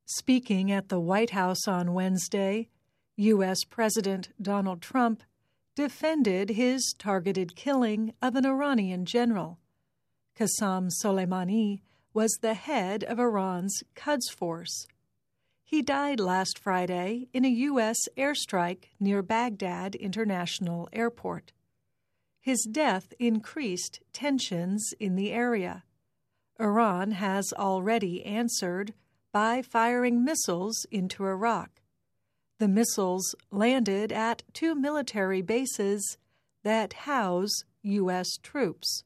Speaking at the White House on Wednesday, U.S. President Donald Trump defended his targeted killing of an Iranian general. Qasem Soleimani was the head of Iran's Quds Force. He died last Friday in a U.S. airstrike near Baghdad International Airport. His death increased tensions in the area. Iran has already answered by firing missiles into Iraq. The missiles landed at two military bases that house U.S. troops.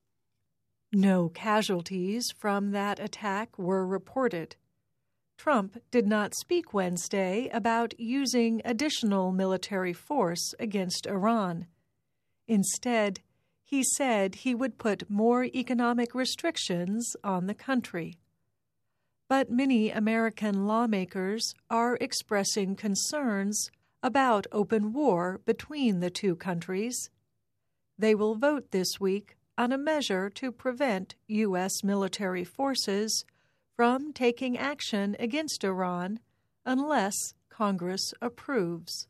No casualties from that attack were reported. Trump did not speak Wednesday about using additional military force against Iran. Instead, he said he would put more economic restrictions on the country. But many American lawmakers are expressing concerns about open war between the two countries. They will vote this week on a measure to prevent U.S. military forces from taking action against Iran unless Congress approves.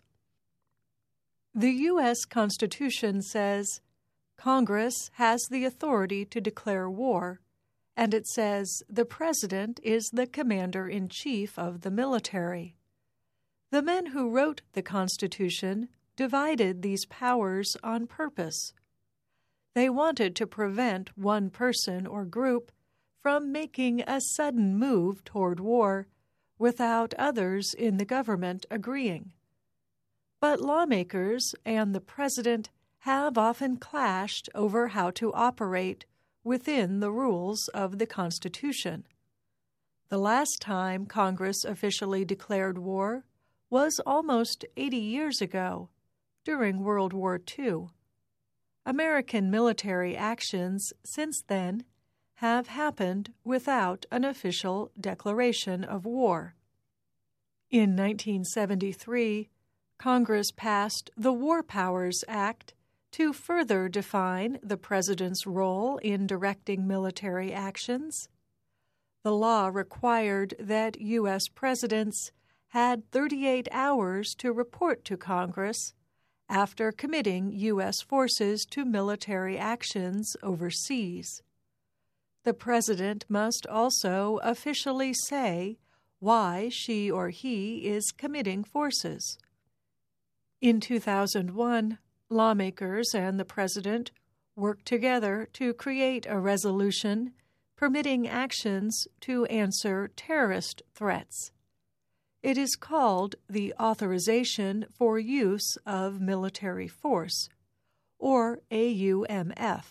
The U.S. Constitution says Congress has the authority to declare war, and it says the President is the commander-in-chief of the military. The men who wrote the Constitution divided these powers on purpose. They wanted to prevent one person or group from making a sudden move toward war without others in the government agreeing. But lawmakers and the President have often clashed over how to operate within the rules of the Constitution. The last time Congress officially declared war was almost 80 years ago, during World War II. American military actions since then have happened without an official declaration of war. In 1973, Congress passed the War Powers Act to further define the President's role in directing military actions. The law required that U.S. presidents had 38 hours to report to Congress after committing U.S. forces to military actions overseas. The President must also officially say why she or he is committing forces. In 2001, lawmakers and the President worked together to create a resolution permitting actions to answer terrorist threats. It is called the Authorization for Use of Military Force, or AUMF.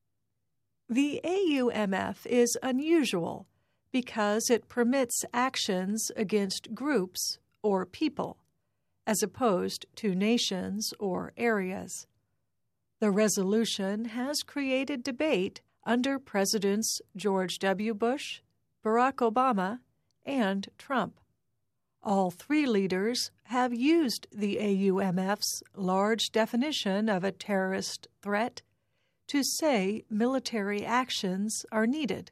The AUMF is unusual because it permits actions against groups or people, as opposed to nations or areas. The resolution has created debate under Presidents George W. Bush, Barack Obama, and Trump. All three leaders have used the AUMF's large definition of a terrorist threat to say military actions are needed.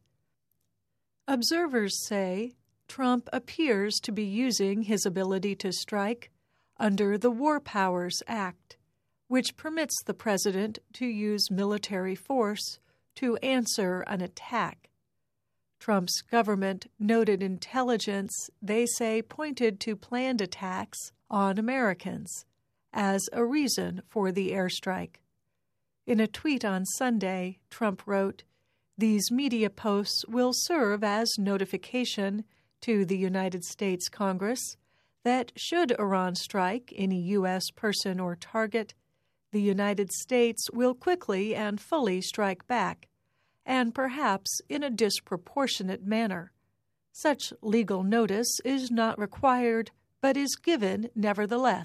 Observers say Trump appears to be using his ability to strike under the War Powers Act, which permits the President to use military force to answer an attack. Trump's government noted intelligence, they say, pointed to planned attacks on Americans as a reason for the airstrike. In a tweet on Sunday, Trump wrote, "These media posts will serve as notification to the United States Congress that should Iran strike any U.S. person or target, the United States will quickly and fully strike back, and perhaps in a disproportionate manner. Such legal notice is not required, but is given nevertheless."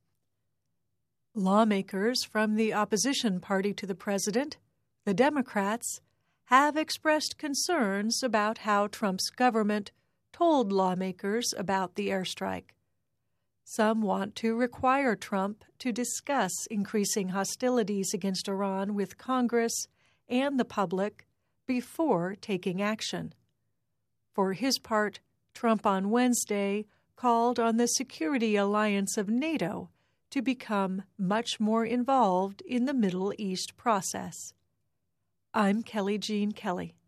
Lawmakers from the opposition party to the President, the Democrats, have expressed concerns about how Trump's government told lawmakers about the airstrike. Some want to require Trump to discuss increasing hostilities against Iran with Congress and the public before taking action. For his part, Trump on Wednesday called on the security alliance of NATO to become much more involved in the Middle East process. I'm Kelly Jean Kelly.